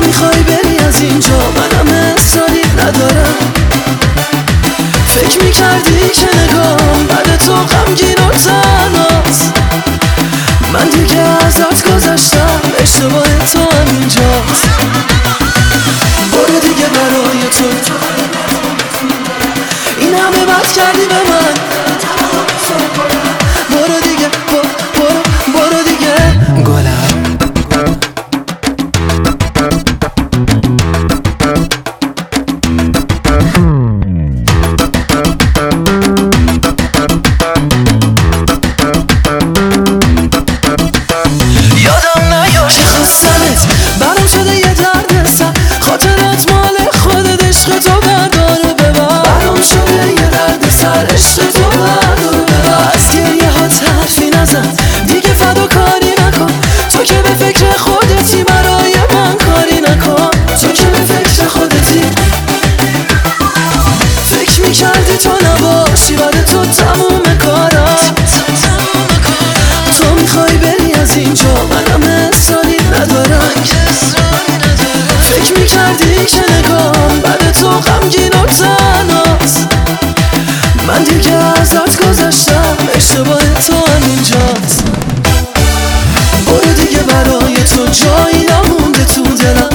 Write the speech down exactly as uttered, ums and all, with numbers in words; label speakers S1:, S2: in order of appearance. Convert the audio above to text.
S1: میخوای بری از اینجا منم اصراری ندارم. فکر میکردی که نگام بعد تو غمگین و تنهاست. من دیگه ازت گذشتم، اشتباه تو همینجاست. برو دیگه برای تو این همه بد کردی به من. برو دیگه برو برو دیگه گلم. یادم نیاد که خواستمت برام شده یه درد سر. خاطرات مال خودت، عشق تو بردار و ببر. برام شده یه درد سر، عشق تو بردار و ببر. از گریه ها حرفی نزن دیگه، فداکاری نکن. تو که به فکر خودتی برای من کاری نکن. تو که به فکر خودتی فکر میکردی تو نباشی بعد تو تموم کارا. تو میخوای بری از اینجا منم اصراری ندارم. فکر میکردی که نگام بعد تو غمگین و تنهاست. من دیگه ازت گذشتم، اشتباه تو همینجاست. برو دیگه برای تو جایی نمونده تو دلم.